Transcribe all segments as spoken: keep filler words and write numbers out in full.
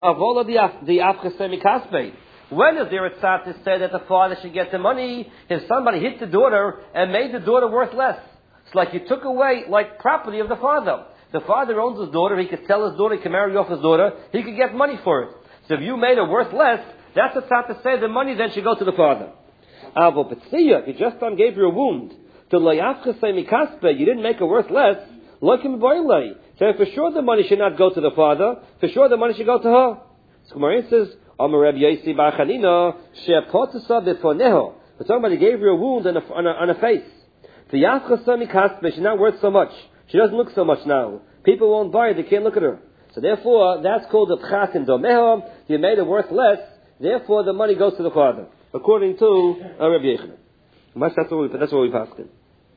Avola the Afchasemi Kasbei. When is there a tzad to say that the father should get the money if somebody hit the daughter and made the daughter worth less? It's like you took away, like, property of the father. The father owns his daughter, he could sell his daughter, he could marry off his daughter, he could get money for it. So if you made her worth less, that's a tzad to say the money then should go to the father. Avo Petziya, if you just um, gave her a wound, to Layafchasemi Kasbei, you didn't make her worth less, like him boilay. So for sure the money should not go to the father, for sure the money should go to her. So Gemara says, Amar Rabbi Yosi bar Chanina, she'apotasa befoneho. But somebody gave her a wound on a, on a, on a face. The Yafchasemi Kasbei, she's not worth so much. She doesn't look so much now. People won't buy it, they can't look at her. So therefore, that's called the Pchas in Domeho. You made it worth less, therefore the money goes to the father. According to uh, Rabbi Yochanan. That's what we, that's what we passed in.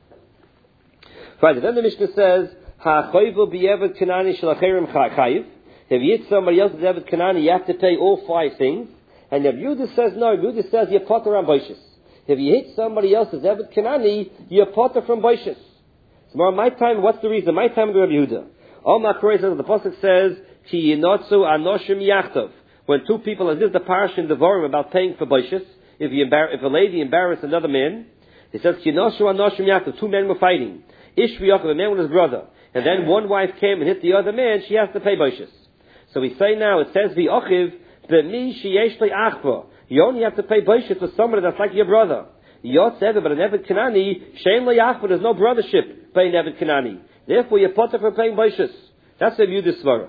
Right, then the Mishnah says, Ha-choyvu b'yevet kanani shalacherim chayiv. If you hit somebody else's evet kanani, you have to pay all five things. And if Yehuda says no, Yehuda says you're potter on boishes. If you hit somebody else's evet kanani, you're potter from boishes. So my time, what's the reason? My time to Rabbi Yehuda. All my says, the pasuk says, Ki yinotzu anoshim yachtov. When two people, as this is the parish in Devarim about paying for boishes, if you embar- if a lady embarrassed another man, it says Ki yinotzu anoshim yachtov. Two men were fighting. Ish v'yachov, a man with his brother. And then one wife came and hit the other man, she has to pay boishes. So we say now, it says v'ochiv, b'mi sheyesh le'achva. You only have to pay boishes for somebody that's like your brother. Yot said, but an Evet Kanani, shein le'achva, there's no brothership paying Evet Kanani. Therefore, you're potter for paying boishes. That's the view this svara.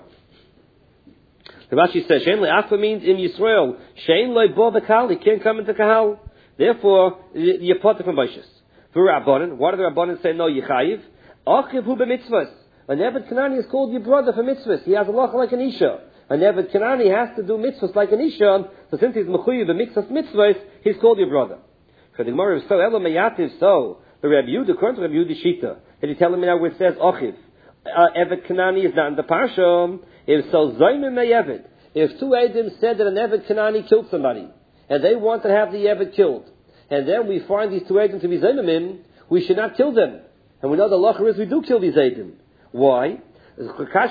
The Rashi says, shein le'achva means in Yisrael, shein le'bo v'kal, he can't come into kahal. Therefore, you're potter for boishes. For Rabbanan, what do the Rabbanan say? No, yichayiv. Achiv hu b'mitzvahs. An Evet Kanani is called your brother for mitzvahs. He has a lacha like an isha. An Evet Kanani has to do mitzvahs like an isha. So since he's mechuyev b'mitzvahs mitzvahs, he's called your brother. So the Gemara is so elo meyativ so. The Rabbi Yehuda, according to Rabbi Yehuda Shita, that he's telling me now where it says achiv. Uh, Evet Kanani is not in the parsha. If so, zayim me'evet. If two Eidim said that an Evet Kanani killed somebody, and they want to have the Evet killed, and then we find these two Eidim to be zayimim, we should not kill them. And we know the lacha is we do kill these Eidim. Why? We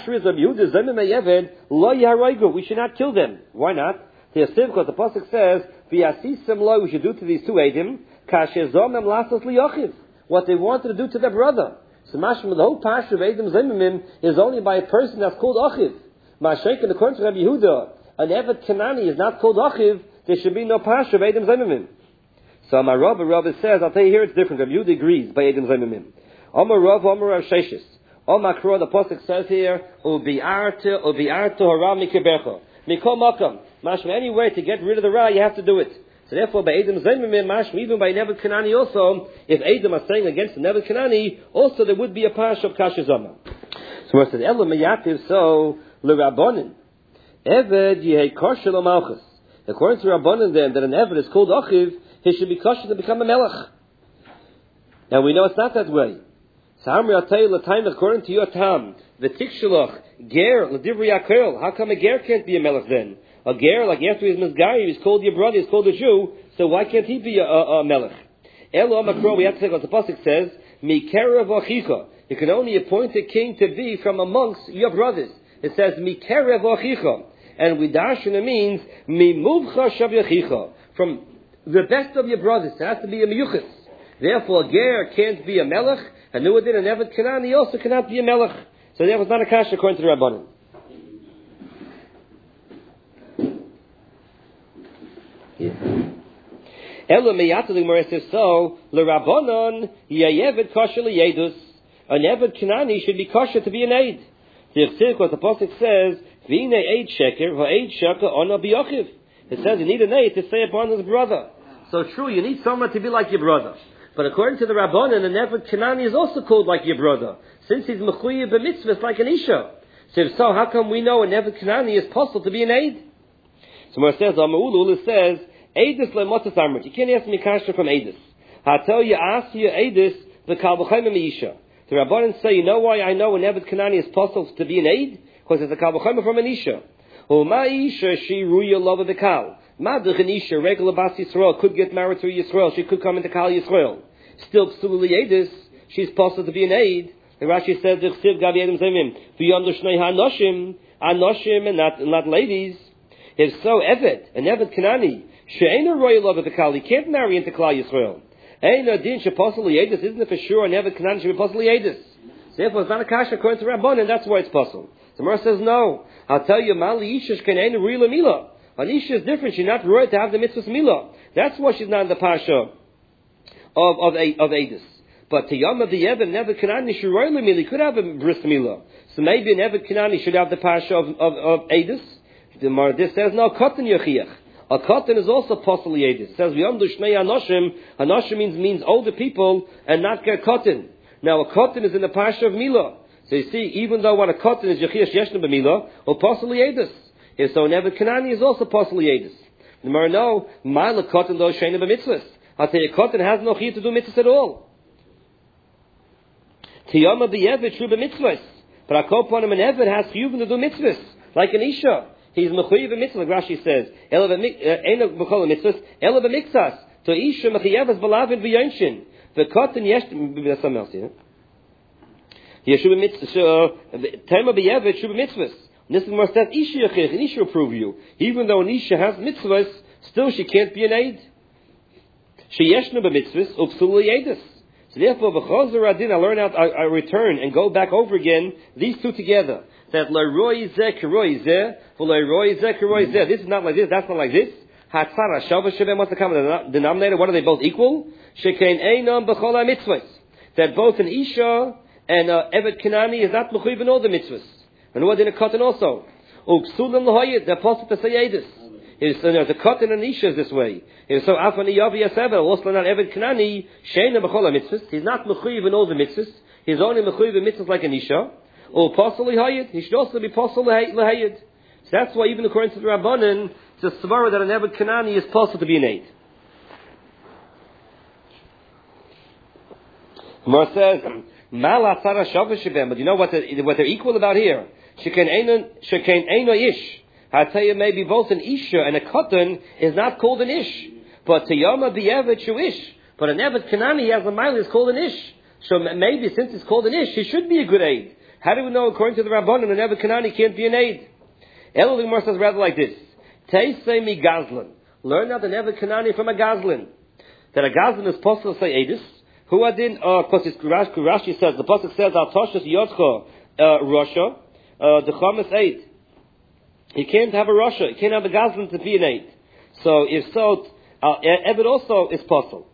should not kill them. Why not? Because the pasuk says, we should do to these two Eidim, what they wanted to do to their brother. So the whole pasha of Eidim Zimimim is only by a person that's called Achiv. Mashayk, according to Rabbi Yehuda, an Evet Kanani is not called Achiv, there should be no pasha of Eidim Zimimim. So my Rabbi, Rabbi says, I'll tell you here it's different. Rabbi Yehuda agrees by Eidim Zimimim. Amar Rav, Amar Rav Sheshis. All Makro, the pasuk says here, "Ubi'arta, ubi'arta hara mikebecha." Mikol makam. Mashma, any way to get rid of the ra, you have to do it. So therefore, by Edom Zayimim, Mashma, even by Nebuch Kanani also, if Edom are saying against the Nebuch Kanani, also there would be a pash of Kashazama. So it says, Elo meyativ so l'Rabbanin. Eved yehei kosher l'malchus. According to Rabbanin then, that an Eved is called Achiv, he should be kosher to become a Melech. Now we know it's not that way. According to your tam, the tikshalach, ger, l'divri akel. How come a ger can't be a melech then? A ger, like after he's misgayer, he's called your brother, he's called a Jew, so why can't he be a, a, a melech? Elo makro, we have to take what the pasuk says, mikerev achicha. You can only appoint a king to be from amongst your brothers. It says mikerev achicha. And widarshana means mimuvcha shav yachicha. From the best of your brothers. It has to be a miyuchas. Therefore, a ger can't be a melech. And Nuadin and Evet Kanani also cannot be a melech. So that was not a kasha according to the Rabbanim. Elo meyata the Gemara says so. LeRabbanon yayevet kosher leyedus. An Evet Kanani should be kosher to be an aid. The Chsirk, what the pasuk says, v'ine aid sheker v'aid sheker ona biyochiv. It says you need an aid to say upon his brother. So true, you need someone to be like your brother. But according to the Rabbanan, an Evet Kanani is also called like your brother, since he's mechuyev b'mitzvahs like an isha. So if so, how come we know an Evet Kanani is possible to be an aid? So when it says, Ama'ulul, it says, Eidus le'motas amrit. You can't ask me kasha from Eidus. Ha'tel ya'as ya Eidus v'kal b'chayim me'isha. The Rabbanan say, you know why I know an Evet Kanani is possible to be an aid? Because it's a kal b'chayim from an isha. U'ma isha she ruya lova v'kal. Madach an isha, regular bas Yisrael, could get married to Yisrael. She could come into Kal Yisrael. Still, p'sulli Eidus, she's possible to be an aid. The Rashi says, "D'chsiv gavi Edom zemim v'yom l'shnei hanoshim, hanoshim and not not ladies." If so, Evet, an Evet Kanani, she'ena royal of the Kali, can't marry into Klal Yisrael. Eina din she'posel yedus, isn't it for sure an Evet Kanani should be posel yedus? Therefore, it's not a kasha according to Rabban, and that's why it's posel. The Gemara says no. I'll tell you, Mali Isha she'ena real Mila. An Isha is different. She's not royal to have the mitzvahs Mila. That's why she's not in the pasha of of of Edus. But to Yom of the Evet, an Evet Kanani should royal Mila. He could have a bris Mila. So maybe an Evet Kanani should have the pasha of of, of Edus. The Maradis says no. Katan Yochiach. A katan is also posel yedus. It says we under shnei anoshim. Anoshim means means older people and not get katan. Now a katan is in the pasha of Mila. So you see, even though what a katan is Yechias Yeshna b'Mila, or posel yedus. If so, Evet Kanani is also posel yedus. The Mar no, ma'ala katan though sheina b'mitzvahs. I'll tell you, katan has no chiyuv to do mitzvahs at all. Tiyama b'yevet true b'mitzvahs, but a kopanim and evet has chiyuv to do mitzvahs, like an isha. He's mechuyev b'mitzvah, like Rashi says. Ela b'eino b'kol mitzvahs, ela b'miktzas. To isha mechiyevas b'lavin v'yonshin. V'katan yesh, that's something else here. Yeshu b'mitzvahs, tema b'yevet true b'mitzvahs. This is more says isha yachich, and isha will prove you. Even though an isha has mitzvahs, still she can't be an aid. She yeshna b'mitzvahs, upsula yedus. So therefore, b'chozer adin, I learn out, I, I return and go back over again, these two together. That leroy zeh keroi zeh, leroy zeh keroi zeh. This is not like this, that's not like this. Hatzara shava shavem, what's the common denominator? What are they both equal? Shekein einam b'chol ha-mitzvahs. That both an isha and uh, Evet Kanani is not mechuyev in all the mitzvahs. And what in a katan also? Uksulim l'hoyed, the apostle to say edus. It's uh, the katan and isha is this way. It's so afan yavi yasevel, also not Evet Kanani, sheina b'chol ha-mitzvahs. He's not mechuyev in all the mitzvahs. He's only mechuyev in mitzvahs like an isha. Or possibly hayid, he should also be possible lahayid. So that's why even according to the Rabbanan, it's a svara that an Evet Kanani is possible to be an aid. Mar says, Mal atzara shavah shebem, but you know what they're, what they're equal about here? Shekain eino ish. I tell you, maybe both an isha and a katan is not called an ish, but tiyama b'yevet shu ish. But an Evet Kanani has a mile is called an ish. So maybe since it's called an ish, he should be a good aid. How do we know, according to the Rabbanan, an Evet Kanani can't be an aid? Elul Gemara says rather like this: Teisei mi gazlan. Learn out an Evet Kanani from a gazlan. That a gazlan is possible to say edus. Who adin? Because uh, Rashi says the pasuk says al toshus yotcha rasha the chametz aid. He can't have a rasha. He can't have a gazlan to be an aid. So if so, uh, Evet also is possible.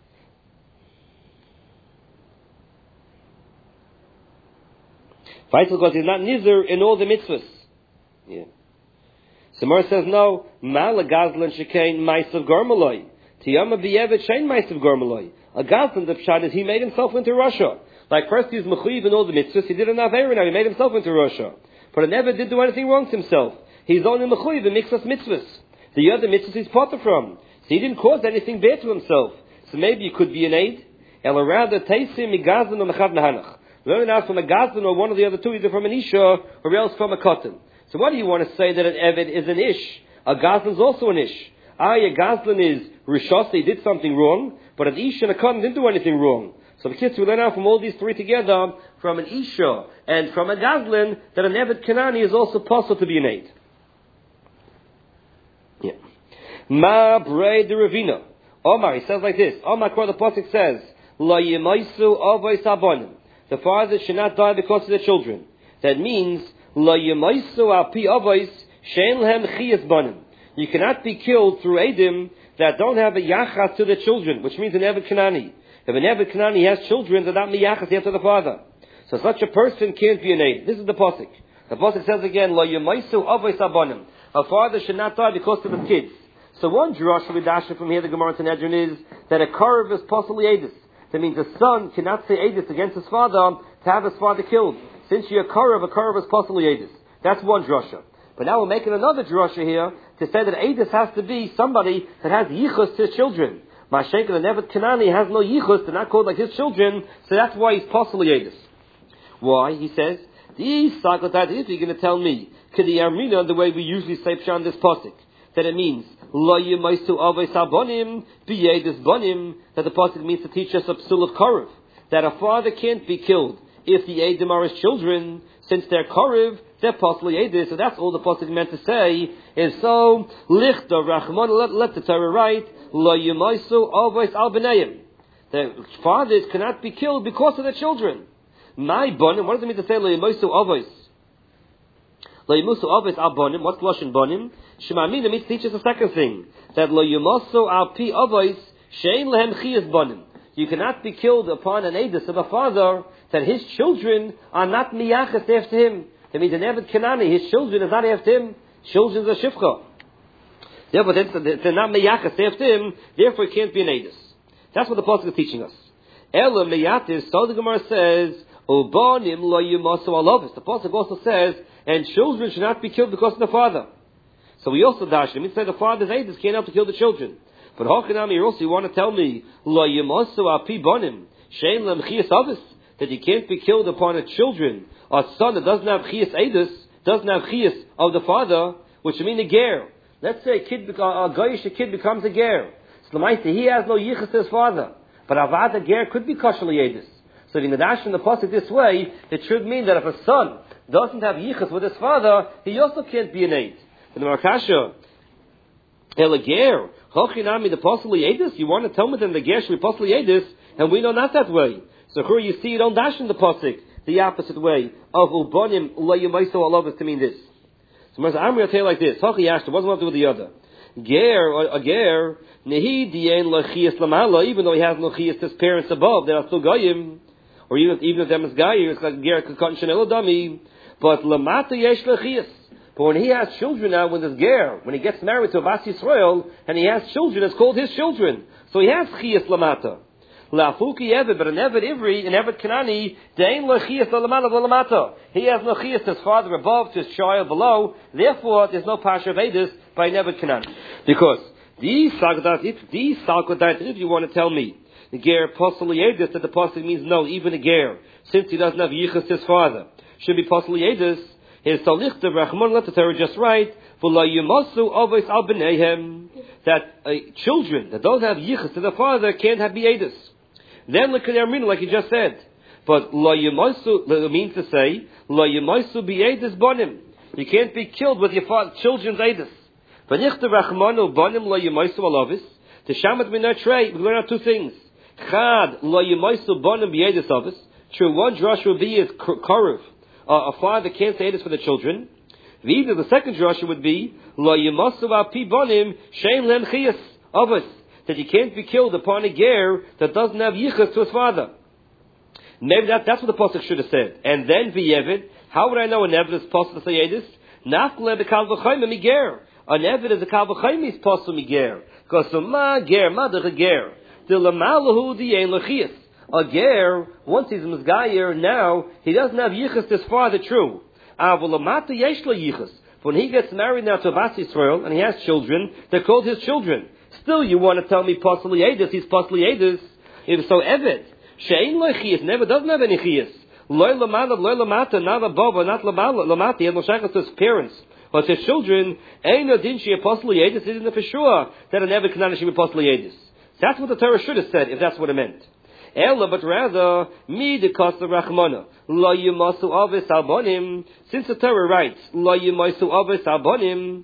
Vital because he's not nizir in all the mitzvahs. Yeah. Samar says no. Mala gazlan shekain ma'asav garmaloi. Tiyama b'yevet shein ma'asav garmaloi. A gazlan the pshat is he made himself into Russia. Like first he was mechuyev in all the mitzvahs. He did an avera now. He made himself into Russia. But he never did do anything wrong to himself. He's only mechuyev in mixas mitzvahs. The other mitzvahs he's potter from. So he didn't cause anything bad to himself. So maybe you could be an aid. El rather teisim migazlan or mechav nahanach. Learn out from a gazlan or one of the other two, either from an isha or else from a katan. So what do you want to say that an evet is an ish? A gazlan is also an ish. Ah, a gazlan is rishos, he did something wrong, but an isha and a katan didn't do anything wrong. So the kids we learn out from all these three together, from an isha and from a gazlan, that an evet kanani is also possible to be an aid. Yeah. Ma brei de ravina. Omar, he says like this. Omar, the pasuk says, La yemaisu avos abonim. The father should not die because of the children. That means, La yemaisu al pi avos shein lehem chiyas banim. You cannot be killed through edim that don't have a yachas to the children, which means an Evet Kanani. If an Evet Kanani has children, they're not miyachas after the father. So such a person can't be an aid. This is the pasuk. The pasuk says again, La yemaisu avos abanim. A father should not die because of his kids. So one drush vidasha from here, the Gemara Sanhedrin, is that a karev is possibly edus. That means a son cannot say edus against his father to have his father killed. Since you're a karev, a karev is possibly edus. That's one drasha. But now we're making another drasha here to say that edus has to be somebody that has yichus to his children. Mashenka the Evet Kanani has no yichus, they're not called like his children, so that's why he's possibly edus. Why? He says, if you're going to tell me, Kediyarmina, the way we usually say pshan this pasuk, that it means Lo yemaisu avos abonim b'yedus banim, that the pasuk means to teach us a psul of karev, that a father can't be killed if the edim are his children, since they're karev, they're possibly Edis. So that's all the pasuk meant to say is so lichta rachman. Let, let the Torah write lo yemaisu avos al b'neiim. The fathers cannot be killed because of their children. My bonim. What does it mean to say lo yemaisu avos? Lo yemaisu avos al bonim. What's lashon bonim? Shemamina means teaches the second thing that lo yemaisu al pi avos shein lehem chiyas bonim. You cannot be killed upon an edus of a father that his children are not miyachas after him. That means an Eved Kenani, his children is not after him. Children are shifcha. Therefore, they're not miyachas after him. Therefore, it can't be an edus. That's what the pasuk is teaching us. Ela miyatis. So the Gemara says, "Ubanim lo yumasu alavis." The pasuk also says, "And children should not be killed because of the father." So we also dash. It means that the father's edus can't help to kill the children. But Hochanami, you also want to tell me lo yumasu api bonim shein lem chiyas avis, that you can't be killed upon a children, a son that doesn't have chiyas edus, doesn't have chiyas of the father, which means a ger. Let's say a kid, a goyish kid becomes a ger. So he has no yichus to his father, but avad a ger could be kosher edus. So the Nadash in the pasuk this way, it should mean that if a son doesn't have yichus with his father, he also can't be an aid. In the Marakasha, el ger. Hochinami, the possibly edus. You want to tell me that the ger should be possibly edus, and we know not that way. So here you see, you don't dash in the pasuk the opposite way of ubonim lo yemaisu alavis to mean this. So I'm going to tell you like this: Hachi Yashta wasn't one to do with the other. Ger or a ger nehi diyen lachiyas lamala, even though he has no chiyas to his parents above, they are still goyim, or even if, even if them is goyim, it's like ger kakon shenelo dami. But lamata yesh lachiyas. But when he has children now, when there's ger, when he gets married to a Bas Yisrael and he has children, it's called his children. So he has chiyas lamata. La'afuki Eved, but an Eved Ivri, an Eved Kanani, dein lo chiyas lamata v'lamata. He has no chiyas to his father above, to his child below. Therefore, there's no pasha of Edus by an Eved Kanani. Because these salkodat, if these salkodat, if you want to tell me the ger possibly Edus, that the possibly means no, even a ger, since he doesn't have yichus to his father, should be possibly Edus. His talichta rachman, let the Torah just right, v'lo yumasu avos al b'neihem, that uh, children that don't have yichus to the father can't have be Edus. Then look at Amrina, like you just said. But lo yemaisu means to say lo yemaisu be edus bonim. You can't be killed with your father, children's edus. But nichta rachmanu bonim lo yemaisu alavis. To shamat minatrei, we learn out two things. Chad lo yemaisu bonim be edus avis. True, one drush would be is karuv. Uh, a father can't say edus for the children. Either the second drush would be lo yemaisu api bonim shein lem chiyas avis. That he can't be killed upon a ger that doesn't have yichus to his father. Maybe that, that's what the pasuk should have said. And then v'yevid, how would I know an Eved is possible to say Edus? Nafle the kal v'chayim mi ger. An Eved is a kal v'chayim is possible mi ger. Because so ma ger, ma de ger. The lamalahu di ein lechias. A ger, once he's misgayer, now he doesn't have yichus to his father. True. Avolamata yesh le yichus. When he gets married now to a Bas Yisrael and he has children, they're called his children. Still, you want to tell me possibly Edus? He's possibly Edus. If so, Eved shein lo chiyas, never doesn't have any chiyas. Loy lamata, loy lamata, not above, not lamata. He has no shaykhs to his parents or to his children. Ein odin she possibly Edus. Isn't it for sure that an Eved Kanani should be possibly Edus? That's what the Torah should have said if that's what it meant. Ella, but rather me the kosta rachmana lo yumasu avis albonim. Since the Torah writes lo yumasu avis albonim.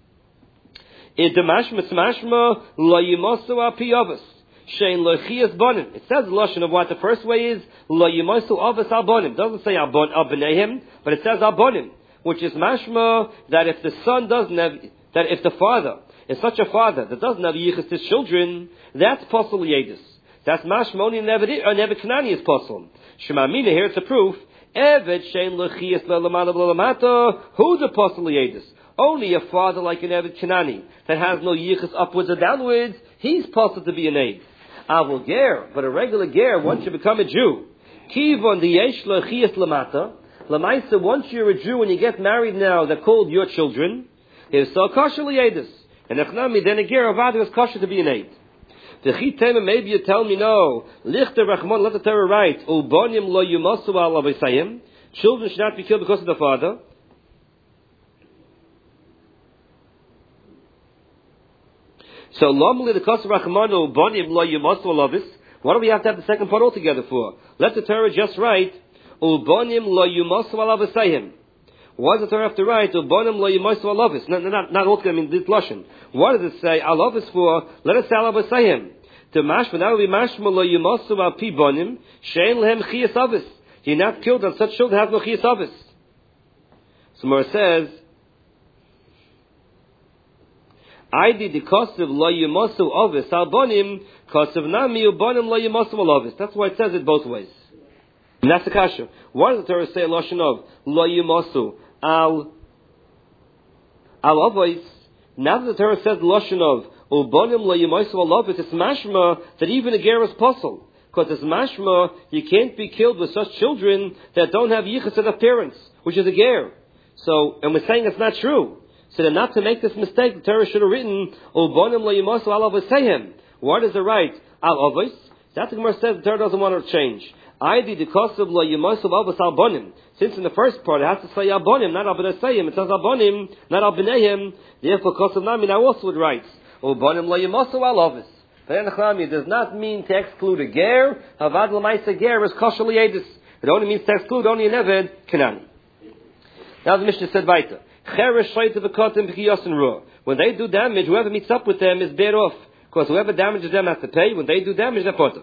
It demashma smashma lo yimasu api avos shein lo chiyas bonim. It says the lashon of what the first way is lo yimasu avos al bonim. It doesn't say al b'neihem, but it says al bonim, which is mashma that if the son doesn't have, that if the father is such a father that doesn't have yichus to his children, that's possible yedus. That's mashma only an Eved Kanani is possible. Shemamina, here it's a proof. Eved shein lo chiyas le'lamata le'lamata, who's a possible yedus? Only a father like an Eved Kanani that has no yichus upwards or downwards, he's possible to be an aid. Avul ger, but a regular ger, once you become a Jew, kivon the yesh lechias lamata, lamaisa, once you're a Jew and you get married now, they're called your children, is so kosher liedus. And echnami, then a ger of is kosher to be an aid. The chitema, maybe you tell me no, lichter rachman, let the Torah write, ubonim lo yumasu al avosayim, children should not be killed because of the father. So, normally the Kosa Rachmanu Bonim Lo Yumasu Alavis. What do we have to have the second part altogether for? Let the Torah just write Ubonim Lo Yumasu Alavasayim. Why does the Torah have to write Ubonim lo yimosu alavis? Not not not altogether. I mean this lashon. What does it say alavis for? Let us say alavis say him. To mashma that will be mashma lo yimosu al pi bonim shein lehem chiyas avis. You're not killed on such children have no chiyas avis. So Mar says, I did the kosev lo yimosu avis al bonim kosev nami ubonim lo yimosu al avis. That's why it says it both ways. And that's the kasha. Why does the Torah say lashon of lo yimosu al al avos? Now that the Torah says lashon of ubonim lo yimosu al avis, it's mashma that even a ger is possible. Because it's mashma, you can't be killed with such children that don't have yichus of their parents, which is a ger. So, and we're saying it's not true. So then not to make this mistake, the Torah should have written, ubonim lo yimosu al avos sayim. What is the right? Al avos? That's the Gemara says the Torah doesn't want to change. I did the kosev lo yimosu al avos al bonim. Since in the first part it has to say al bonim, not al b'nei sayim. It says al bonim, not al b'neihem. Therefore kosev nami now also it writes, ubonim lo yimosu al avos. It does not mean to exclude a ger. Havad l'maisa ger is kosher liyedis. It only means to exclude only an eved Kenani. Now the Mishnah said weiter. Cheresh shayta v'kotim b'kiyosin ruah. When they do damage, whoever meets up with them is bad off. Because whoever damages them has to pay. When they do damage, they're potter.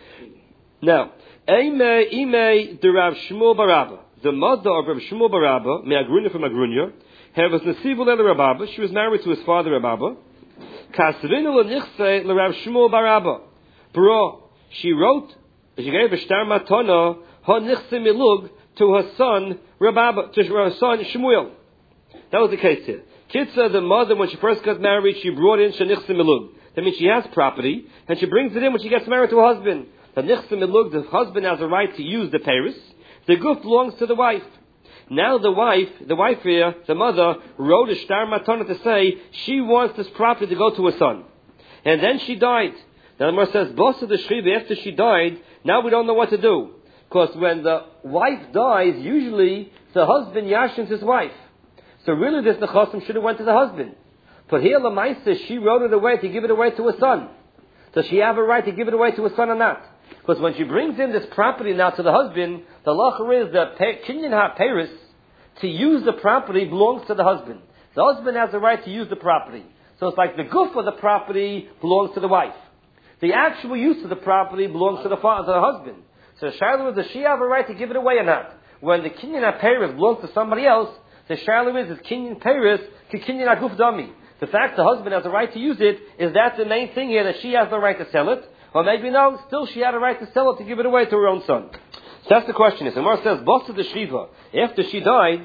Now, Eime Ime the Rav Shmuel Barabba, the mother of Rav Shmuel Barabba, me'agrunya from Agrunya, her was Nesivul le Rababa. She was married to his father Rababa. Kasvinu l'nichse l'Rav Shmuel Barabba. Bro, she wrote, she gave a shtar matana ha nichse milug to her son Rababa, to her son Shmuel. That was the case here. Kitza, the mother, when she first got married, she brought in shenichse milug. That means she has property, and she brings it in when she gets married to her husband. The nichse milug, the husband has a right to use the peiros. The guf belongs to the wife. Now the wife, the wife here, the mother, wrote a shtar matana to say she wants this property to go to her son. And then she died. Now the Gemara says, boss of the shriva, after she died, now we don't know what to do. Because when the wife dies, usually the husband yashins his wife. So really this nechasim should have went to the husband. But here Lamaisa, she wrote it away to give it away to her son. Does she have a right to give it away to her son or not? Because when she brings in this property now to the husband, the lacher is that kinyan ha-peris, to use the property belongs to the husband. The husband has the right to use the property. So it's like the guf of the property belongs to the wife. The actual use of the property belongs to the father, to the husband. So Shiloh is, does she have a right to give it away or not? When the kinyan ha-peris belongs to somebody else, the Shiloh is, is kinyan peris, kinyan ha-guf dami. The fact the husband has a right to use it, is that the main thing here, that she has the right to sell it? Or maybe no, still she had a right to sell it, to give it away to her own son. So that's the question. The Gemara says, boss of the Shiva, after she died,